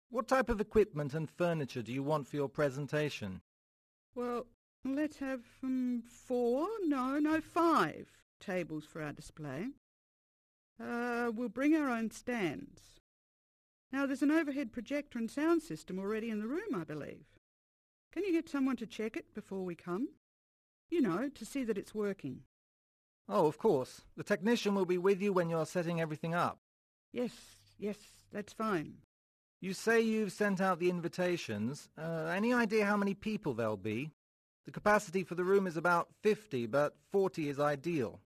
What type of equipment and furniture do you want for your presentation? Well, let's have 5 tables for our display. We'll bring our own stands. Now, there's an overhead projector and sound system already in the room, I believe. Can you get someone to check it before we come? You know, to see that it's working. Oh, of course. The technician will be with you when you're setting everything up. Yes, that's fine. You say you've sent out the invitations. Any idea how many people there'll be? The capacity for the room is about 50, but 40 is ideal.